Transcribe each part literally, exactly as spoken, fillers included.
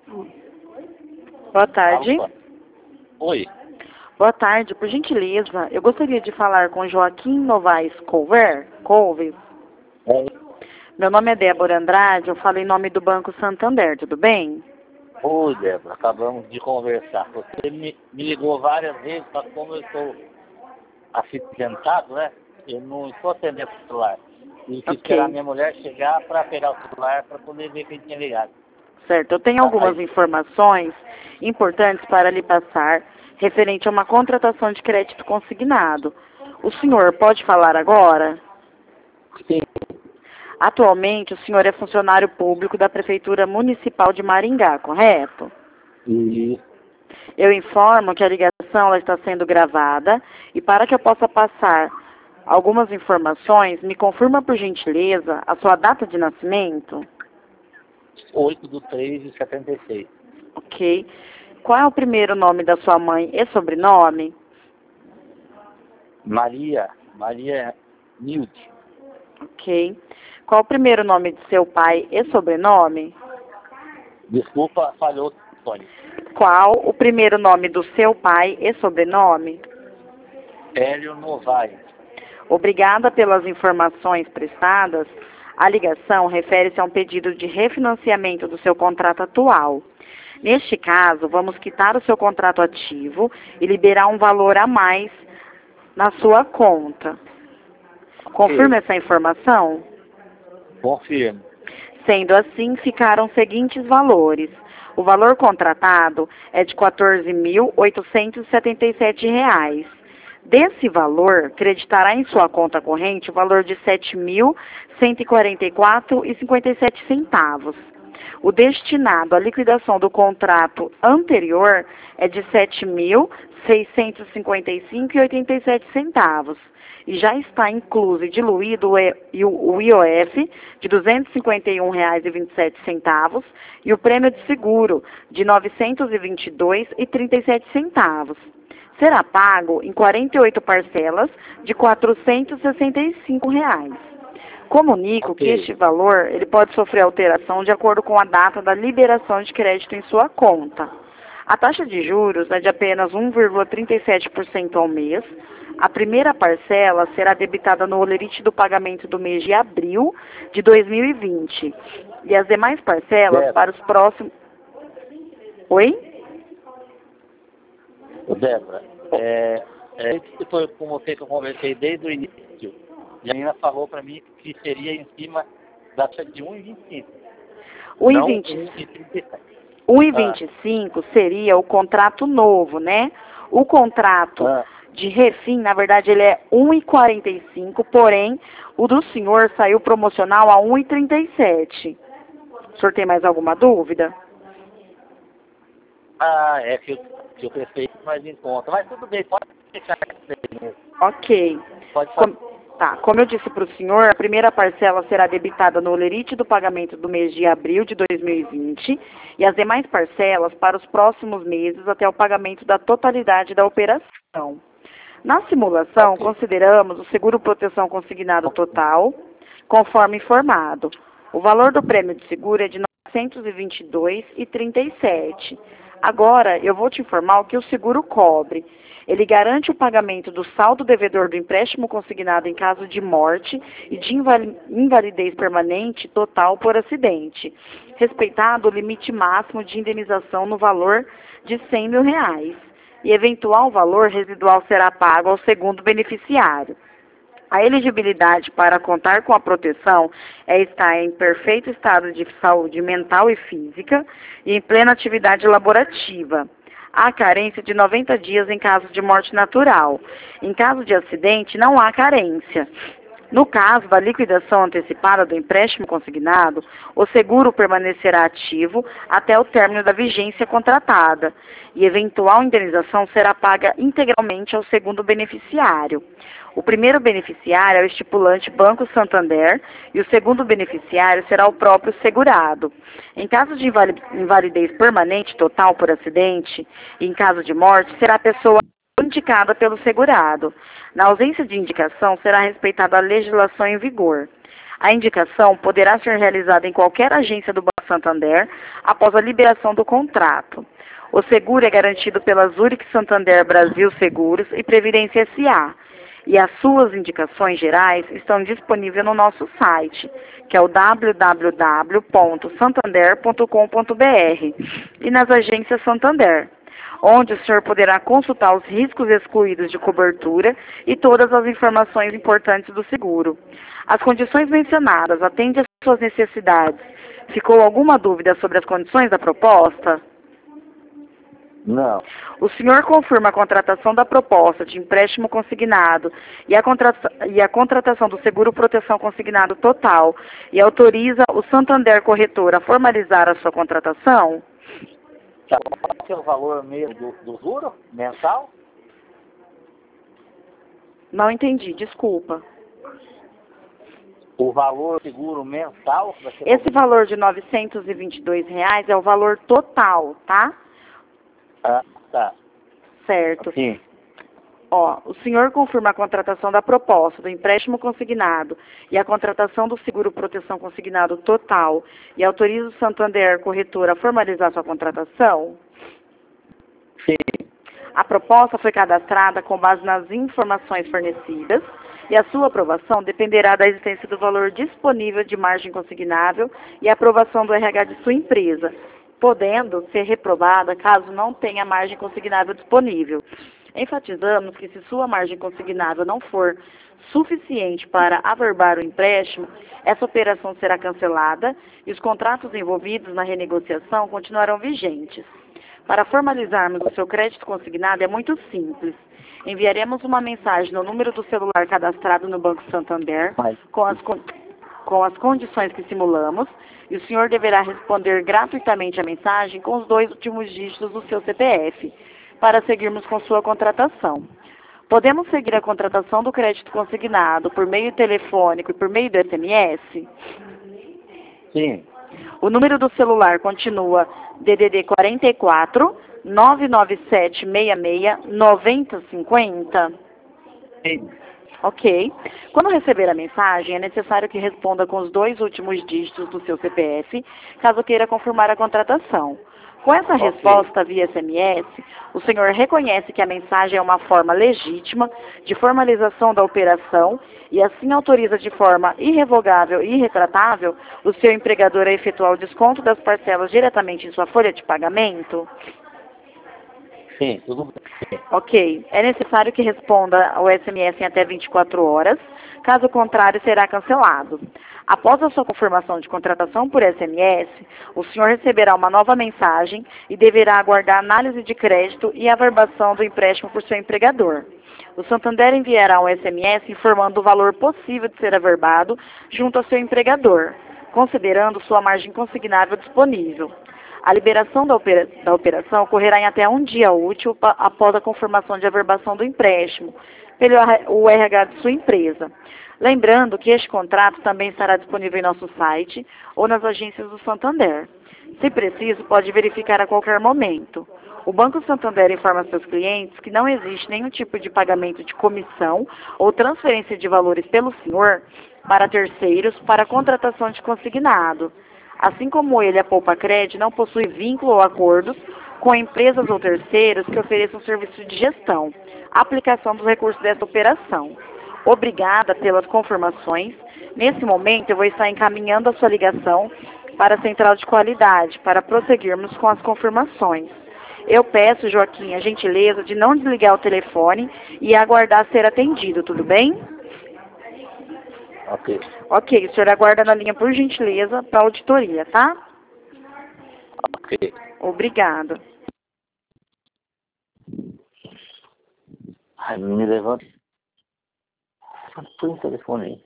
Boa tarde. Alô? Oi. Boa tarde, por gentileza, eu gostaria de falar com Joaquim Novaes Couver, Couves. É. Meu nome é Débora Andrade, eu falo em nome do Banco Santander, tudo bem? Oi, Débora, acabamos de conversar. Você me, me ligou várias vezes, só que como eu estou acidentado, né? Eu não estou atendendo o celular. E que Ok. esperar minha mulher chegar para pegar o celular para poder ver quem tinha ligado. Certo, eu tenho algumas Aí, informações importantes para lhe passar referente a uma contratação de crédito consignado. O senhor pode falar agora? sim. Atualmente, o senhor é funcionário público da Prefeitura Municipal de Maringá, correto? E Eu informo que a ligação ela está sendo gravada e para que eu possa passar algumas informações, me confirma por gentileza a sua data de nascimento? oito do três de setenta e seis. Ok. Qual é o primeiro nome da sua mãe e sobrenome? Maria, Maria Nilde. Ok. Qual o primeiro nome de seu pai e sobrenome? Desculpa, falhou o telefone. Qual o primeiro nome do seu pai e sobrenome? Hélio Novaes. Obrigada pelas informações prestadas. A ligação refere-se a um pedido de refinanciamento do seu contrato atual. Neste caso, vamos quitar o seu contrato ativo e liberar um valor a mais na sua conta. Confirma essa informação? Confirmo. Sendo assim, ficaram os seguintes valores. O valor contratado é de quatorze mil oitocentos e setenta e sete reais. Desse valor, creditará em sua conta corrente o valor de sete mil cento e quarenta e quatro reais e cinquenta e sete centavos. O destinado à liquidação do contrato anterior é de sete mil seiscentos e cinquenta e cinco reais e oitenta e sete centavos. E já está incluso e diluído o I O F de duzentos e cinquenta e um reais e vinte e sete centavos e o prêmio de seguro de novecentos e vinte e dois reais e trinta e sete centavos. Será pago em quarenta e oito parcelas de quatrocentos e sessenta e cinco reais. Comunico Ok. que este valor ele pode sofrer alteração de acordo com a data da liberação de crédito em sua conta. A taxa de juros é de apenas um vírgula trinta e sete por cento ao mês. A primeira parcela será debitada no holerite do pagamento do mês de abril de dois mil e vinte. E as demais parcelas Débora. para os próximos... Oi? Ô, Débora, é, é, isso foi com você que eu conversei desde o início. E a menina falou para mim que seria em cima da taxa de um vírgula vinte e cinco. um Não vírgula vinte e um vírgula trinta e sete. um vírgula vinte e cinco seria o contrato novo, né? O contrato Ah, de refim, na verdade, ele é um vírgula quarenta e cinco, porém, o do senhor saiu promocional a um vírgula trinta e sete. O senhor tem mais alguma dúvida? ah, é que eu, que eu preferi mais em conta. Mas tudo bem, pode deixar isso aí mesmo. Ok. Pode Com- fazer. tá, como eu disse para o senhor, a primeira parcela será debitada no holerite do pagamento do mês de abril de dois mil e vinte e as demais parcelas para os próximos meses até o pagamento da totalidade da operação. Na simulação, Ok. consideramos o seguro proteção consignado total, conforme informado. O valor do prêmio de seguro é de novecentos e vinte e dois reais e trinta e sete centavos. Agora, eu vou te informar o que o seguro cobre. Ele garante o pagamento do saldo devedor do empréstimo consignado em caso de morte e de invali- invalidez permanente total por acidente, respeitado o limite máximo de indenização no valor de cem mil reais. E eventual valor residual será pago ao segundo beneficiário. A elegibilidade para contar com a proteção é estar em perfeito estado de saúde mental e física e em plena atividade laborativa. Há carência de noventa dias em caso de morte natural. Em caso de acidente, não há carência. No caso da liquidação antecipada do empréstimo consignado, o seguro permanecerá ativo até o término da vigência contratada e eventual indenização será paga integralmente ao segundo beneficiário. O primeiro beneficiário é o estipulante Banco Santander e o segundo beneficiário será o próprio segurado. Em caso de invali- invalidez permanente total por acidente e em caso de morte, será a pessoa indicada pelo segurado. Na ausência de indicação, será respeitada a legislação em vigor. A indicação poderá ser realizada em qualquer agência do Banco Santander após a liberação do contrato. O seguro é garantido pela Zurich Santander Brasil Seguros e Previdência S A e as suas indicações gerais estão disponíveis no nosso site, que é o w w w ponto santander ponto com ponto b r, e nas agências Santander, onde o senhor poderá consultar os riscos excluídos de cobertura e todas as informações importantes do seguro. As condições mencionadas atendem às suas necessidades. Ficou alguma dúvida sobre as condições da proposta? Não. O senhor confirma a contratação da proposta de empréstimo consignado e a, contrata e a contratação do seguro proteção consignado total e autoriza o Santander Corretor a formalizar a sua contratação? Qual é o valor mesmo do, do juro mensal? Não entendi, desculpa. O valor seguro mensal? Esse valor de novecentos e vinte e dois reais é o valor total, tá? Ah, tá. Certo. Sim. Ó, o senhor confirma a contratação da proposta do empréstimo consignado e a contratação do seguro proteção consignado total e autoriza o Santander Corretor a formalizar sua contratação? Sim. A proposta foi cadastrada com base nas informações fornecidas e a sua aprovação dependerá da existência do valor disponível de margem consignável e a aprovação do R H de sua empresa, podendo ser reprovada caso não tenha margem consignável disponível. Enfatizamos que se sua margem consignável não for suficiente para averbar o empréstimo, essa operação será cancelada e os contratos envolvidos na renegociação continuarão vigentes. Para formalizarmos o seu crédito consignado é muito simples. Enviaremos uma mensagem no número do celular cadastrado no Banco Santander com as, com as condições que simulamos e o senhor deverá responder gratuitamente a mensagem com os dois últimos dígitos do seu C P F para seguirmos com sua contratação. Podemos seguir a contratação do crédito consignado por meio telefônico e por meio do S M S? Sim. O número do celular continua D D D quarenta e quatro, nove nove sete seis seis, nove zero cinco zero. Sim. Ok. Quando receber a mensagem, é necessário que responda com os dois últimos dígitos do seu C P F, caso queira confirmar a contratação. Com essa Okay. resposta via S M S, o senhor reconhece que a mensagem é uma forma legítima de formalização da operação e assim autoriza de forma irrevogável e irretratável o seu empregador a efetuar o desconto das parcelas diretamente em sua folha de pagamento? Sim, tudo bem. Ok. É necessário que responda ao S M S em até vinte e quatro horas, caso contrário será cancelado. Após a sua confirmação de contratação por S M S, o senhor receberá uma nova mensagem e deverá aguardar análise de crédito e averbação do empréstimo por seu empregador. O Santander enviará um S M S informando o valor possível de ser averbado junto ao seu empregador, considerando sua margem consignável disponível. A liberação da, opera da operação ocorrerá em até um dia útil após a confirmação de averbação do empréstimo pelo o R H de sua empresa. Lembrando que este contrato também estará disponível em nosso site ou nas agências do Santander. Se preciso, pode verificar a qualquer momento. O Banco Santander informa seus clientes que não existe nenhum tipo de pagamento de comissão ou transferência de valores pelo senhor para terceiros para a contratação de consignado. Assim como ele, a Poupa Cred, não possui vínculo ou acordos com empresas ou terceiros que ofereçam serviço de gestão, aplicação dos recursos desta operação. Obrigada pelas confirmações. Nesse momento, eu vou estar encaminhando a sua ligação para a central de qualidade, para prosseguirmos com as confirmações. Eu peço, Joaquim, a gentileza de não desligar o telefone e aguardar ser atendido, tudo bem? Ok. Ok, o senhor aguarda na linha por gentileza para a auditoria, tá? Ok. Obrigada. Ai, me levanta. Põe o telefone aí.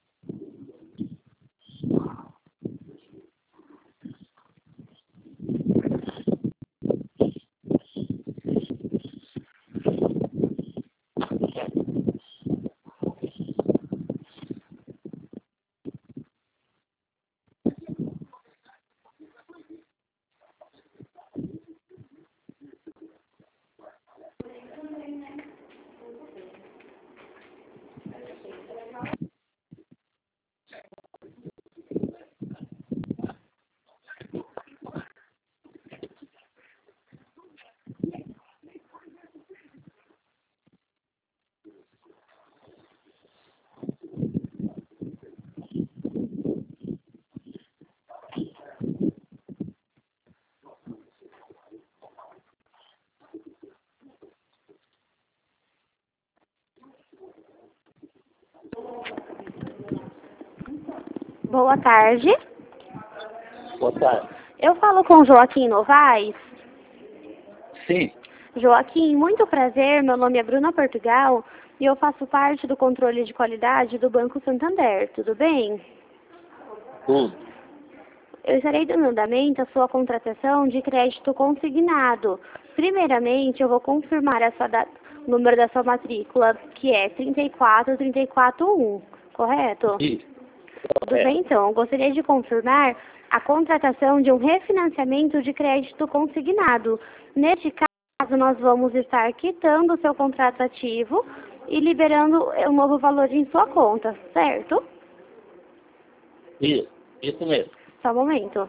Ah. Boa tarde. Boa tarde. Eu falo com Joaquim Novaes. Sim. Joaquim, muito prazer. Meu nome é Bruna Portugal e eu faço parte do controle de qualidade do Banco Santander. Tudo bem? Tudo. Eu estarei dando andamento à sua contratação de crédito consignado. Primeiramente, eu vou confirmar a sua da... o número da sua matrícula, que é trinta e quatro, trinta e quatro um, correto? Sim. Tudo bem, então. Eu gostaria de confirmar a contratação de um refinanciamento de crédito consignado. Neste caso, nós vamos estar quitando o seu contrato ativo e liberando um novo valor em sua conta, certo? Isso. Isso mesmo. Só um momento.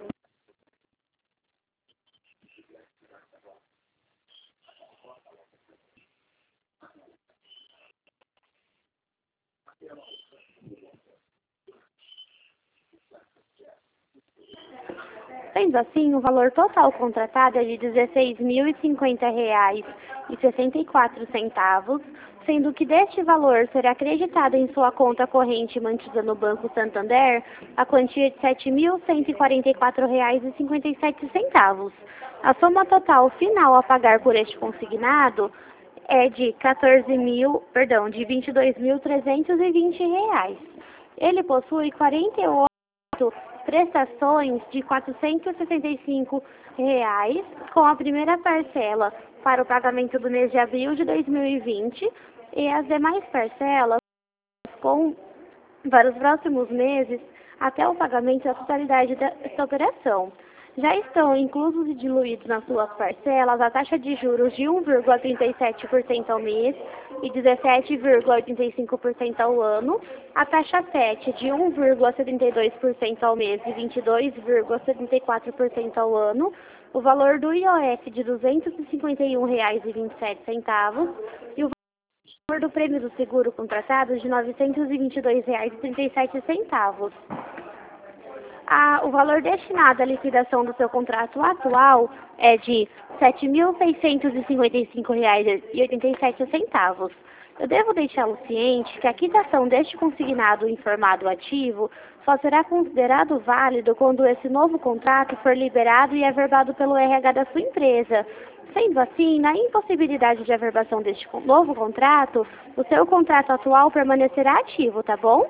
Sendo assim, o valor total contratado é de dezesseis mil e cinquenta reais e sessenta e quatro centavos, sendo que deste valor será acreditado em sua conta corrente mantida no Banco Santander a quantia de sete mil cento e quarenta e quatro reais e cinquenta e sete centavos. A soma total final a pagar por este consignado é de quatorze mil, perdão, de vinte e dois mil trezentos e vinte reais. Ele possui quarenta e oito prestações de quatrocentos e sessenta e cinco reais, com a primeira parcela para o pagamento do mês de abril de dois mil e vinte e as demais parcelas com, para os próximos meses até o pagamento da totalidade desta operação. Já estão inclusos e diluídos nas suas parcelas a taxa de juros de um vírgula trinta e sete por cento ao mês e dezessete vírgula oitenta e cinco por cento ao ano, a taxa sete de um vírgula setenta e dois por cento ao mês e vinte e dois vírgula setenta e quatro por cento ao ano, o valor do I O F de duzentos e cinquenta e um reais e vinte e sete centavos e o valor do prêmio do seguro contratado de novecentos e vinte e dois reais e trinta e sete centavos. Ah, o valor destinado à liquidação do seu contrato atual é de sete mil seiscentos e cinquenta e cinco reais e oitenta e sete centavos. Eu devo deixá-lo ciente que a quitação deste consignado informado ativo só será considerado válido quando esse novo contrato for liberado e averbado pelo R H da sua empresa. Sendo assim, na impossibilidade de averbação deste novo contrato, o seu contrato atual permanecerá ativo, tá bom?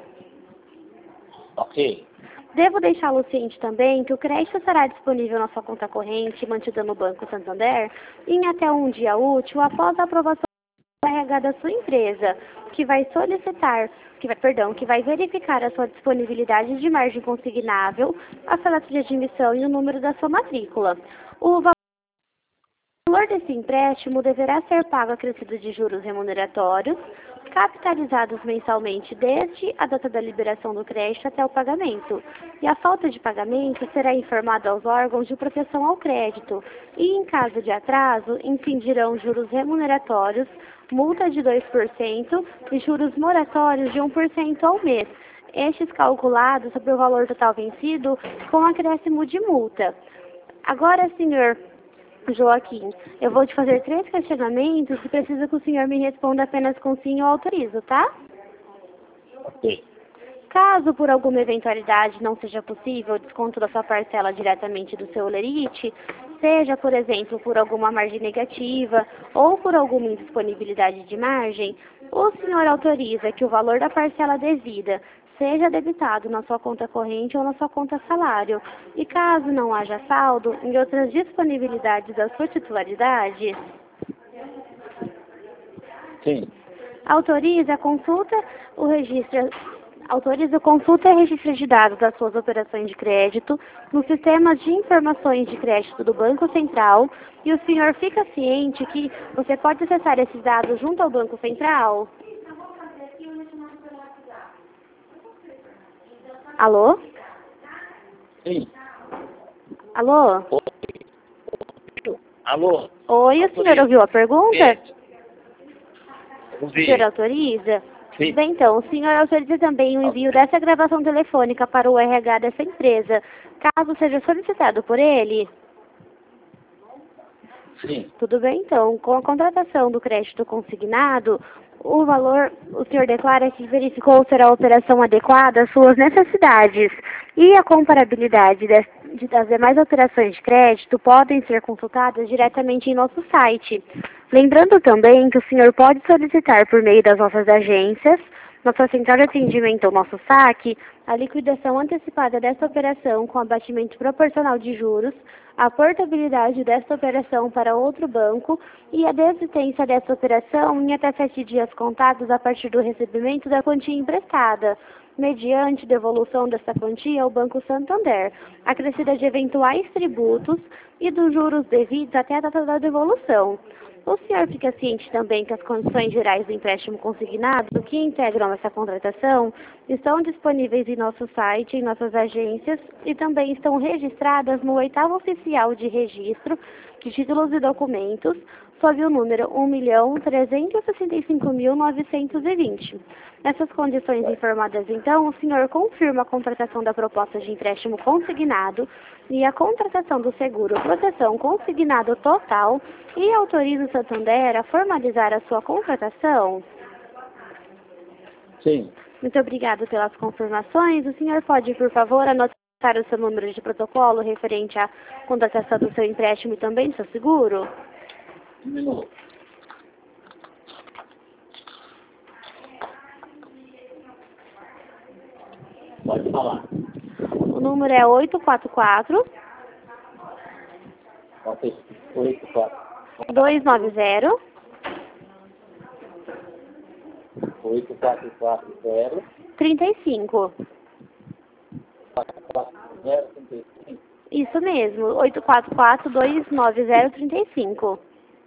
Ok. Devo deixá-lo ciente também que o crédito será disponível na sua conta corrente mantida no Banco Santander em até um dia útil após a aprovação do R H da sua empresa, que vai solicitar, que vai, perdão, que vai verificar a sua disponibilidade de margem consignável, a sua data de admissão e o número da sua matrícula. O valor O valor desse empréstimo deverá ser pago acrescido de juros remuneratórios, capitalizados mensalmente desde a data da liberação do crédito até o pagamento. E a falta de pagamento será informada aos órgãos de proteção ao crédito e, em caso de atraso, incidirão juros remuneratórios, multa de dois por cento e juros moratórios de um por cento ao mês, estes calculados sobre o valor total vencido com acréscimo de multa. Agora, senhor Joaquim, eu vou te fazer três questionamentos e preciso que o senhor me responda apenas com sim ou autorizo, tá? Ok. Caso por alguma eventualidade não seja possível o desconto da sua parcela diretamente do seu lerite, seja, por exemplo, por alguma margem negativa ou por alguma indisponibilidade de margem, o senhor autoriza que o valor da parcela devida seja debitado na sua conta corrente ou na sua conta salário. E caso não haja saldo, em outras disponibilidades da sua titularidade, Sim. autoriza a consulta, o registro, autoriza a consulta e registro de dados das suas operações de crédito nos sistemas de informações de crédito do Banco Central e o senhor fica ciente que você pode acessar esses dados junto ao Banco Central? Alô? Sim. Alô? Oi. Alô? Oi, o senhor ouviu a pergunta? É. O Ouvi. senhor autoriza? Sim. Bem, então, o senhor autoriza também o envio dessa gravação telefônica para o R H dessa empresa, caso seja solicitado por ele? Sim. Tudo bem, então. Com a contratação do crédito consignado, o valor, o senhor declara que verificou ser a operação adequada às suas necessidades. E a comparabilidade das, de, das demais operações de crédito podem ser consultadas diretamente em nosso site. Lembrando também que o senhor pode solicitar por meio das nossas agências, nossa central de atendimento ao nosso saque, a liquidação antecipada desta operação com abatimento proporcional de juros, a portabilidade desta operação para outro banco e a desistência desta operação em até sete dias contados a partir do recebimento da quantia emprestada, mediante devolução desta quantia ao Banco Santander, acrescida de eventuais tributos e dos juros devidos até a data da devolução. O senhor fica ciente também que as condições gerais do empréstimo consignado que integram essa contratação estão disponíveis em nosso site, em nossas agências e também estão registradas no oitavo oficial de registro de títulos e documentos sob o número um milhão trezentos e sessenta e cinco mil novecentos e vinte. Nessas condições informadas, então, o senhor confirma a contratação da proposta de empréstimo consignado e a contratação do seguro proteção consignado total e autoriza o Santander a formalizar a sua contratação? Sim. Muito obrigada pelas confirmações. O senhor pode, por favor, anotar o seu número de protocolo referente à contratação do seu empréstimo e também do seu seguro? Um minuto. Pode falar. O número é oito quatro quatro, oito, quatro. dois nove zero, oito quatro quatro zero. trinta e cinco. quatro quatro zero, trinta e cinco. Isso mesmo, oito quatro quatro, dois nove zero, trinta e cinco.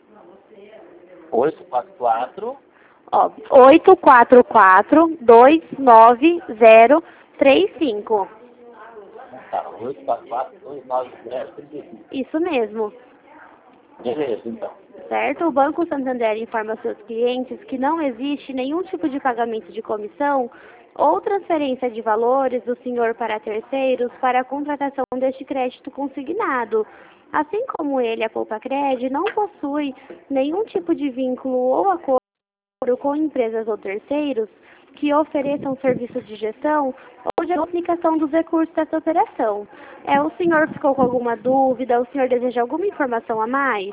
oito quatro quatro. Ó, oito quatro quatro, dois nove zero, três cinco. Tá, oito quatro quatro, dois nove zero, trinta e cinco. Isso mesmo. Beleza, então. Certo? O Banco Santander informa aos seus clientes que não existe nenhum tipo de pagamento de comissão ou transferência de valores do senhor para terceiros para a contratação deste crédito consignado. Assim como ele, a Poupa-Cred, não possui nenhum tipo de vínculo ou acordo com empresas ou terceiros que ofereçam serviço de gestão ou de aplicação dos recursos dessa operação. É, o senhor ficou com alguma dúvida? O senhor deseja alguma informação a mais?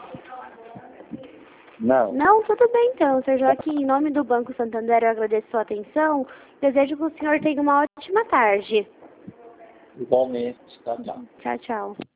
Não. Não? Tudo bem então, senhor Joaquim. Em nome do Banco Santander, eu agradeço sua atenção. Desejo que o senhor tenha uma ótima tarde. Igualmente. Tchau, tchau. Tchau, tchau.